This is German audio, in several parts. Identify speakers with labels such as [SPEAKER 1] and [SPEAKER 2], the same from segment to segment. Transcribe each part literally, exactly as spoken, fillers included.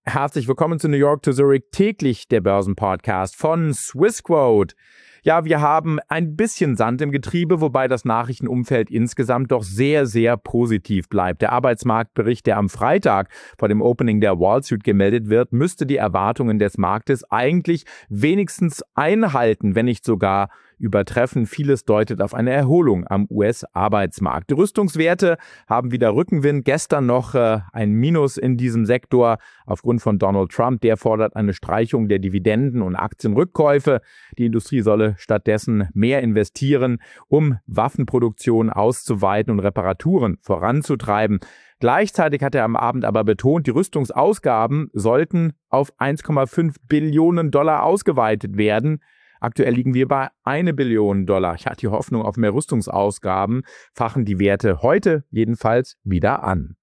[SPEAKER 1] Herzlich willkommen zu New York to Zurich, täglich der Börsenpodcast von Swissquote. Ja, wir haben ein bisschen Sand im Getriebe, wobei das Nachrichtenumfeld insgesamt doch sehr, sehr positiv bleibt. Der Arbeitsmarktbericht, der am Freitag vor dem Opening der Wall Street gemeldet wird, müsste die Erwartungen des Marktes eigentlich wenigstens einhalten, wenn nicht sogar übertreffen. Vieles deutet auf eine Erholung am U S-Arbeitsmarkt. Die Rüstungswerte haben wieder Rückenwind. Gestern noch äh, ein Minus in diesem Sektor aufgrund von Donald Trump. Der fordert eine Streichung der Dividenden und Aktienrückkäufe. Die Industrie solle stattdessen mehr investieren, um Waffenproduktion auszuweiten und Reparaturen voranzutreiben. Gleichzeitig hat er am Abend aber betont, die Rüstungsausgaben sollten auf eins Komma fünf Billionen Dollar ausgeweitet werden. Aktuell liegen wir bei eine Billion Dollar. Ich hatte die Hoffnung auf mehr Rüstungsausgaben, fachen die Werte heute jedenfalls wieder an.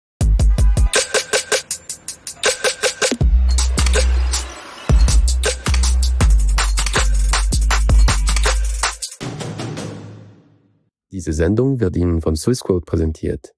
[SPEAKER 2] Diese Sendung wird Ihnen von Swissquote präsentiert.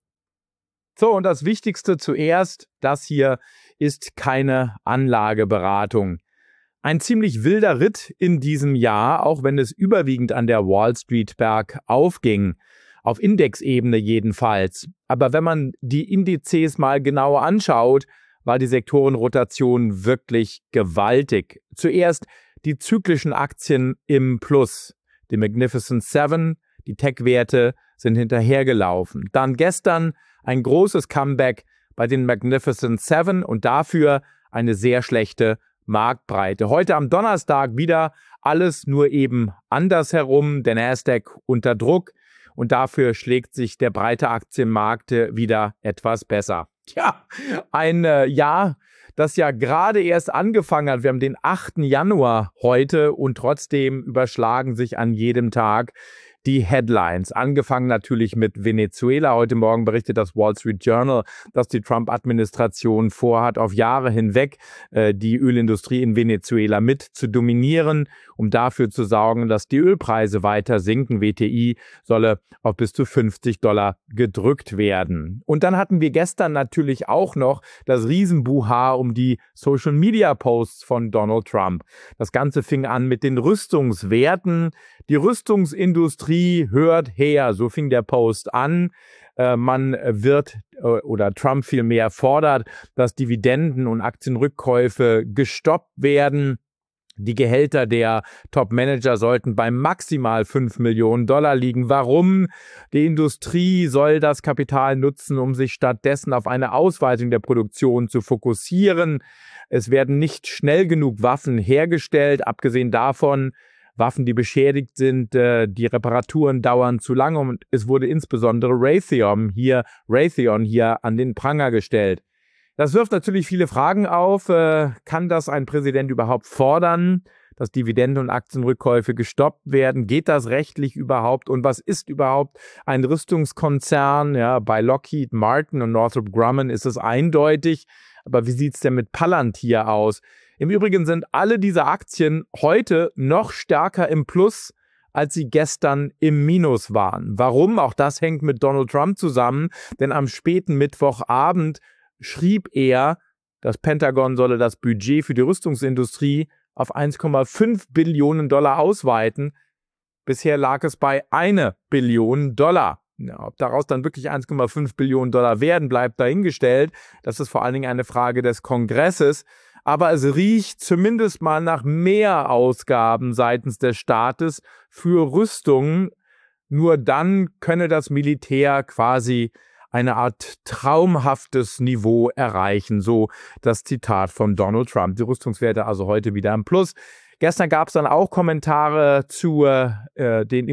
[SPEAKER 1] So, und das Wichtigste zuerst, das hier ist keine Anlageberatung. Ein ziemlich wilder Ritt in diesem Jahr, auch wenn es überwiegend an der Wall Street bergauf ging. Auf Indexebene jedenfalls. Aber wenn man die Indizes mal genauer anschaut, war die Sektorenrotation wirklich gewaltig. Zuerst die zyklischen Aktien im Plus. Die Magnificent Seven, die Tech-Werte sind hinterhergelaufen. Dann gestern ein großes Comeback bei den Magnificent Seven und dafür eine sehr schlechte Marktbreite. Heute am Donnerstag wieder alles nur eben andersherum, der Nasdaq unter Druck und dafür schlägt sich der breite Aktienmarkt wieder etwas besser. Tja, ein äh, Jahr, das ja gerade erst angefangen hat. Wir haben den achten Januar heute und trotzdem überschlagen sich an jedem Tag die Headlines. Angefangen natürlich mit Venezuela. Heute Morgen berichtet das Wall Street Journal, dass die Trump-Administration vorhat, auf Jahre hinweg äh, die Ölindustrie in Venezuela mit zu dominieren, um dafür zu sorgen, dass die Ölpreise weiter sinken. W T I solle auf bis zu fünfzig Dollar gedrückt werden. Und dann hatten wir gestern natürlich auch noch das Riesenbuhar um die Social-Media-Posts von Donald Trump. Das Ganze fing an mit den Rüstungswerten. Die Rüstungsindustrie hört her, so fing der Post an. Äh, man wird, äh, oder Trump vielmehr fordert, dass Dividenden und Aktienrückkäufe gestoppt werden. Die Gehälter der Top-Manager sollten bei maximal fünf Millionen Dollar liegen. Warum? Die Industrie soll das Kapital nutzen, um sich stattdessen auf eine Ausweitung der Produktion zu fokussieren. Es werden nicht schnell genug Waffen hergestellt, abgesehen davon, Waffen, die beschädigt sind, äh, die Reparaturen dauern zu lange und es wurde insbesondere Raytheon hier, Raytheon hier an den Pranger gestellt. Das wirft natürlich viele Fragen auf. Äh, kann das ein Präsident überhaupt fordern, dass Dividenden und Aktienrückkäufe gestoppt werden? Geht das rechtlich überhaupt? Und was ist überhaupt ein Rüstungskonzern? Ja, bei Lockheed Martin und Northrop Grumman ist es eindeutig. Aber wie sieht es denn mit Palantir aus? Im Übrigen sind alle diese Aktien heute noch stärker im Plus, als sie gestern im Minus waren. Warum? Auch das hängt mit Donald Trump zusammen, denn am späten Mittwochabend schrieb er, das Pentagon solle das Budget für die Rüstungsindustrie auf eins Komma fünf Billionen Dollar ausweiten. Bisher lag es bei einer Billion Dollar. Ja, ob daraus dann wirklich eins Komma fünf Billionen Dollar werden, bleibt dahingestellt. Das ist vor allen Dingen eine Frage des Kongresses. Aber es riecht zumindest mal nach mehr Ausgaben seitens des Staates für Rüstungen. Nur dann könne das Militär quasi eine Art traumhaftes Niveau erreichen. So das Zitat von Donald Trump. Die Rüstungswerte also heute wieder im Plus. Gestern gab es dann auch Kommentare zu äh, den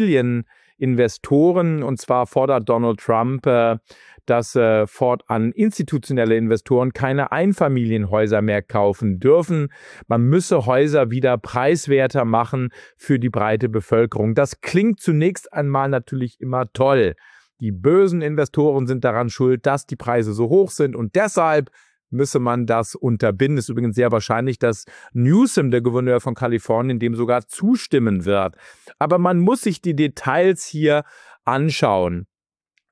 [SPEAKER 1] Immobilieninvestoren. Und zwar fordert Donald Trump, äh, dass äh, fortan institutionelle Investoren keine Einfamilienhäuser mehr kaufen dürfen. Man müsse Häuser wieder preiswerter machen für die breite Bevölkerung. Das klingt zunächst einmal natürlich immer toll. Die bösen Investoren sind daran schuld, dass die Preise so hoch sind und deshalb müsse man das unterbinden. Es ist übrigens sehr wahrscheinlich, dass Newsom, der Gouverneur von Kalifornien, dem sogar zustimmen wird. Aber man muss sich die Details hier anschauen.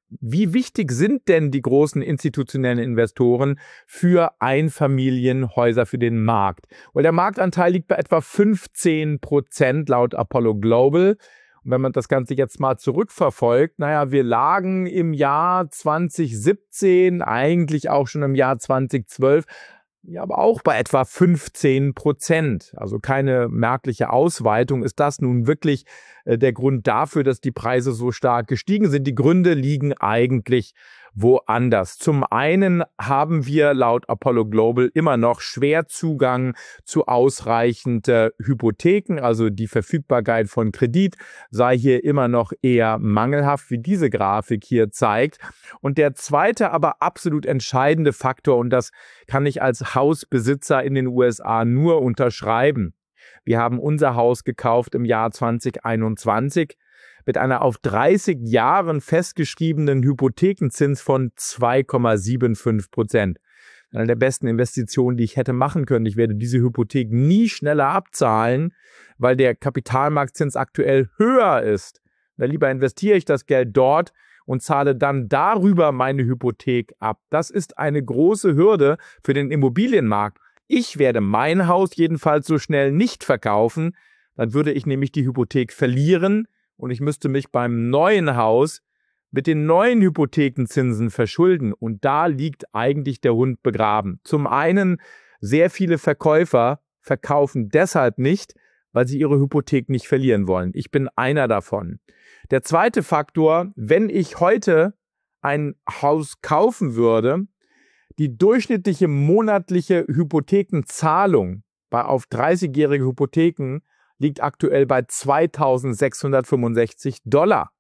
[SPEAKER 1] wie wichtig sind denn die großen institutionellen Investoren für Einfamilienhäuser für den Markt? Weil der Marktanteil liegt bei etwa fünfzehn Prozent laut Apollo Global. Und wenn man das Ganze jetzt mal zurückverfolgt, naja, wir lagen im Jahr zwanzig siebzehn, eigentlich auch schon im Jahr zwanzig zwölf, ja, aber auch bei etwa fünfzehn Prozent. Also keine merkliche Ausweitung. Ist das nun wirklich äh, der Grund dafür, dass die Preise so stark gestiegen sind? Die Gründe liegen eigentlich woanders. Zum einen haben wir laut Apollo Global immer noch schwer Zugang zu ausreichend äh, Hypotheken, also die Verfügbarkeit von Kredit sei hier immer noch eher mangelhaft, wie diese Grafik hier zeigt. Und der zweite, aber absolut entscheidende Faktor, und das kann ich als Hausbesitzer in den U S A nur unterschreiben. Wir haben unser Haus gekauft im Jahr zwanzig einundzwanzig mit einer auf dreißig Jahren festgeschriebenen Hypothekenzins von zwei Komma fünfundsiebzig Prozent. Eine der besten Investitionen, die ich hätte machen können. Ich werde diese Hypothek nie schneller abzahlen, weil der Kapitalmarktzins aktuell höher ist. Na, lieber investiere ich das Geld dort und zahle dann darüber meine Hypothek ab. Das ist eine große Hürde für den Immobilienmarkt. Ich werde mein Haus jedenfalls so schnell nicht verkaufen. Dann würde ich nämlich die Hypothek verlieren und ich müsste mich beim neuen Haus mit den neuen Hypothekenzinsen verschulden. Und da liegt eigentlich der Hund begraben. Zum einen, sehr viele Verkäufer verkaufen deshalb nicht, weil sie ihre Hypothek nicht verlieren wollen. Ich bin einer davon. Der zweite Faktor, wenn ich heute ein Haus kaufen würde, die durchschnittliche monatliche Hypothekenzahlung bei auf dreißigjährige Hypotheken liegt aktuell bei zweitausendsechshundertfünfundsechzig Dollar.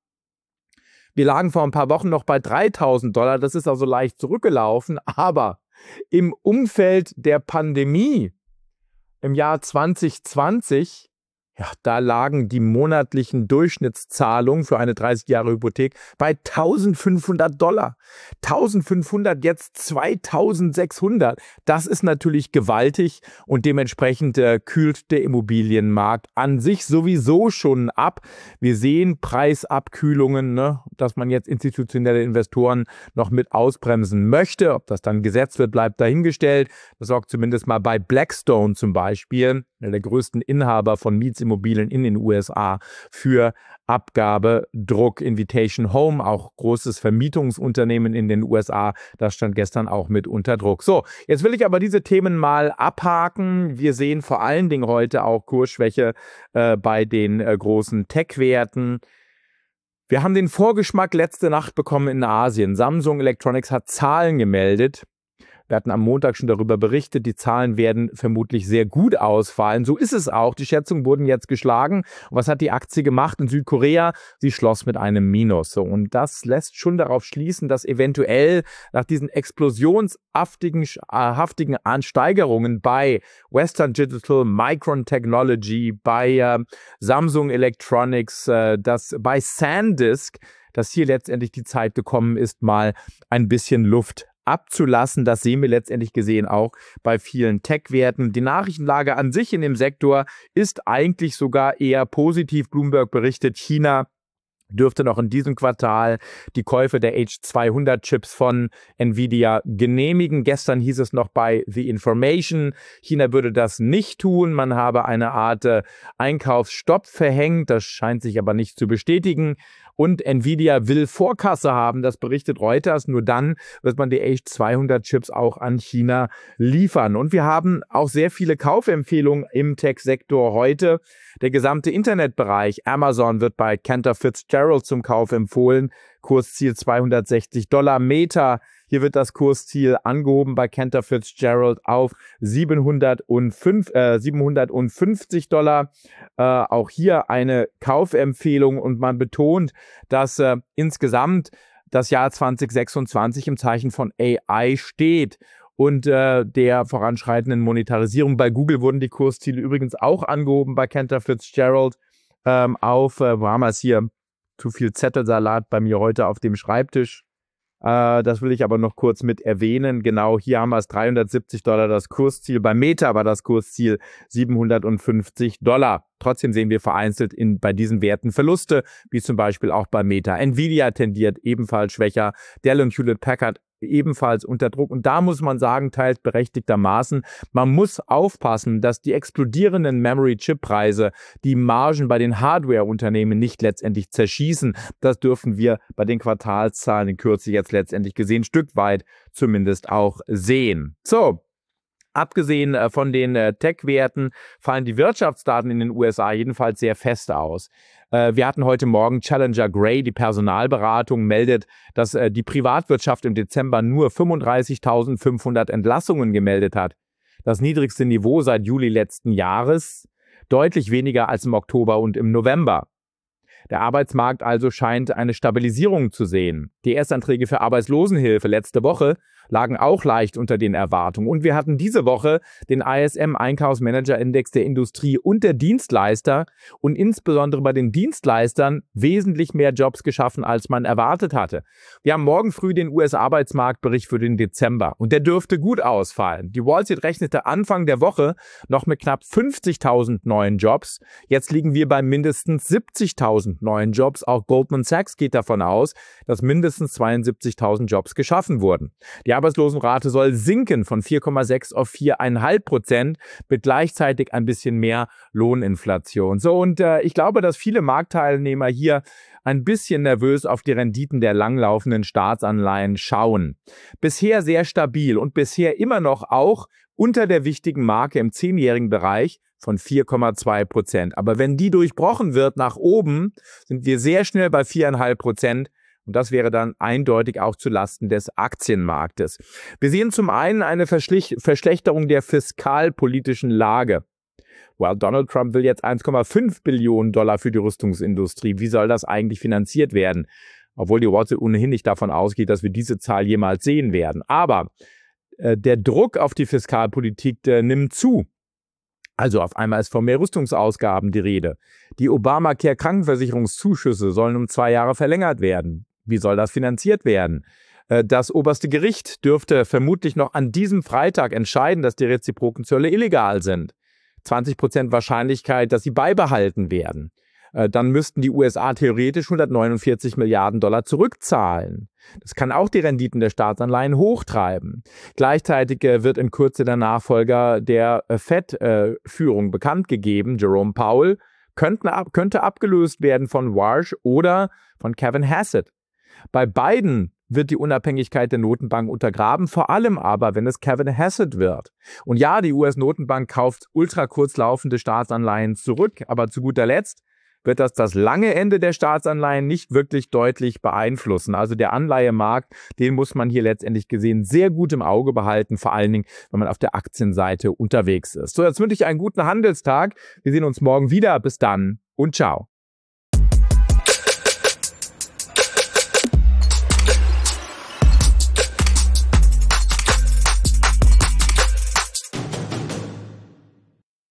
[SPEAKER 1] Wir lagen vor ein paar Wochen noch bei dreitausend Dollar, das ist also leicht zurückgelaufen, aber im Umfeld der Pandemie im Jahr zwanzig zwanzig, ja, da lagen die monatlichen Durchschnittszahlungen für eine dreißig Jahre Hypothek bei eintausendfünfhundert Dollar. eintausendfünfhundert, jetzt zweitausendsechshundert. Das ist natürlich gewaltig und dementsprechend äh, kühlt der Immobilienmarkt an sich sowieso schon ab. Wir sehen Preisabkühlungen, ne, dass man jetzt institutionelle Investoren noch mit ausbremsen möchte. Ob das dann gesetzt wird, bleibt dahingestellt. Das sorgt zumindest mal bei Blackstone zum Beispiel, der größten Inhaber von Mietsimmobilien in den U S A, für Abgabedruck. Invitation Home, auch großes Vermietungsunternehmen in den U S A, das stand gestern auch mit unter Druck. So, jetzt will ich aber diese Themen mal abhaken. Wir sehen vor allen Dingen heute auch Kursschwäche äh, bei den äh, großen Tech-Werten. Wir haben den Vorgeschmack letzte Nacht bekommen in Asien. Samsung Electronics hat Zahlen gemeldet. Wir hatten am Montag schon darüber berichtet, die Zahlen werden vermutlich sehr gut ausfallen. So ist es auch. Die Schätzungen wurden jetzt geschlagen. Und was hat die Aktie gemacht in Südkorea? Sie schloss mit einem Minus. So, und das lässt schon darauf schließen, dass eventuell nach diesen explosionshaftigen haftigen Ansteigerungen bei Western Digital, Micron Technology, bei äh, Samsung Electronics, äh, dass bei SanDisk, dass hier letztendlich die Zeit gekommen ist, mal ein bisschen Luft abzulassen. Das sehen wir letztendlich gesehen auch bei vielen Tech-Werten. Die Nachrichtenlage an sich in dem Sektor ist eigentlich sogar eher positiv. Bloomberg berichtet, China dürfte noch in diesem Quartal die Käufe der H zweihundert Chips von Nvidia genehmigen. Gestern hieß es noch bei The Information, China würde das nicht tun. Man habe eine Art äh, Einkaufsstopp verhängt. Das scheint sich aber nicht zu bestätigen. Und Nvidia will Vorkasse haben, das berichtet Reuters. Nur dann wird man die H zweihundert Chips auch an China liefern. Und wir haben auch sehr viele Kaufempfehlungen im Tech-Sektor heute. Der gesamte Internetbereich, Amazon wird bei Cantor Fitzgerald zum Kauf empfohlen. Kursziel zweihundertsechzig Dollar. Meta, hier wird das Kursziel angehoben bei Cantor Fitzgerald auf siebenhundertfünf, äh, siebenhundertfünfzig Dollar. Äh, auch hier eine Kaufempfehlung und man betont, dass äh, insgesamt das Jahr zwanzig sechsundzwanzig im Zeichen von A I steht und äh, der voranschreitenden Monetarisierung. Bei Google wurden die Kursziele übrigens auch angehoben bei Cantor Fitzgerald ähm, auf, äh, wo haben wir es hier? Zu viel Zettelsalat bei mir heute auf dem Schreibtisch. Äh, das will ich aber noch kurz mit erwähnen. Genau, hier haben wir es dreihundertsiebzig Dollar das Kursziel. Bei Meta war das Kursziel siebenhundertfünfzig Dollar. Trotzdem sehen wir vereinzelt in, bei diesen Werten Verluste, wie zum Beispiel auch bei Meta. Nvidia tendiert ebenfalls schwächer. Dell und Hewlett Packard ebenfalls unter Druck. Und da muss man sagen, teils berechtigtermaßen, man muss aufpassen, dass die explodierenden Memory-Chip-Preise die Margen bei den Hardware-Unternehmen nicht letztendlich zerschießen. Das dürfen wir bei den Quartalszahlen in Kürze jetzt letztendlich gesehen, ein Stück weit zumindest auch sehen. So. Abgesehen von den Tech-Werten fallen die Wirtschaftsdaten in den U S A jedenfalls sehr fest aus. Wir hatten heute Morgen Challenger Gray, die Personalberatung, meldet, dass die Privatwirtschaft im Dezember nur fünfunddreißigtausendfünfhundert Entlassungen gemeldet hat. Das niedrigste Niveau seit Juli letzten Jahres, deutlich weniger als im Oktober und im November. Der Arbeitsmarkt also scheint eine Stabilisierung zu sehen. Die Erstanträge für Arbeitslosenhilfe letzte Woche lagen auch leicht unter den Erwartungen. Und wir hatten diese Woche den I S M-Einkaufsmanager-Index der Industrie und der Dienstleister und insbesondere bei den Dienstleistern wesentlich mehr Jobs geschaffen, als man erwartet hatte. Wir haben morgen früh den U S-Arbeitsmarktbericht für den Dezember und der dürfte gut ausfallen. Die Wall Street rechnete Anfang der Woche noch mit knapp fünfzigtausend neuen Jobs. Jetzt liegen wir bei mindestens siebzigtausend neuen Jobs. Auch Goldman Sachs geht davon aus, dass mindestens zweiundsiebzigtausend Jobs geschaffen wurden. Die Arbeitslosenrate soll sinken von vier Komma sechs auf vier Komma fünf Prozent mit gleichzeitig ein bisschen mehr Lohninflation. So, und äh, ich glaube, dass viele Marktteilnehmer hier ein bisschen nervös auf die Renditen der langlaufenden Staatsanleihen schauen. Bisher sehr stabil und bisher immer noch auch unter der wichtigen Marke im zehnjährigen Bereich von vier Komma zwei Prozent. Aber wenn die durchbrochen wird nach oben, sind wir sehr schnell bei vier Komma fünf Prozent. Und das wäre dann eindeutig auch zulasten des Aktienmarktes. Wir sehen zum einen eine Verschlechterung der fiskalpolitischen Lage. Well, Donald Trump will jetzt eins Komma fünf Billionen Dollar für die Rüstungsindustrie. Wie soll das eigentlich finanziert werden? Obwohl die Wall Street ohnehin nicht davon ausgeht, dass wir diese Zahl jemals sehen werden. Aber äh, der Druck auf die Fiskalpolitik äh, nimmt zu. Also auf einmal ist von mehr Rüstungsausgaben die Rede. Die Obamacare-Krankenversicherungszuschüsse sollen um zwei Jahre verlängert werden. Wie soll das finanziert werden? Das oberste Gericht dürfte vermutlich noch an diesem Freitag entscheiden, dass die reziproken Zölle illegal sind. zwanzig Prozent Wahrscheinlichkeit, dass sie beibehalten werden. Dann müssten die U S A theoretisch hundertneunundvierzig Milliarden Dollar zurückzahlen. Das kann auch die Renditen der Staatsanleihen hochtreiben. Gleichzeitig wird in Kürze der Nachfolger der Fed-Führung bekannt gegeben, Jerome Powell, könnte, könnte abgelöst werden von Warsh oder von Kevin Hassett. Bei beiden wird die Unabhängigkeit der Notenbank untergraben, vor allem aber, wenn es Kevin Hassett wird. Und ja, die U S-Notenbank kauft ultrakurzlaufende Staatsanleihen zurück, aber zu guter Letzt wird das das lange Ende der Staatsanleihen nicht wirklich deutlich beeinflussen. Also der Anleihemarkt, den muss man hier letztendlich gesehen sehr gut im Auge behalten, vor allen Dingen, wenn man auf der Aktienseite unterwegs ist. So, jetzt wünsche ich einen guten Handelstag. Wir sehen uns morgen wieder. Bis dann und ciao.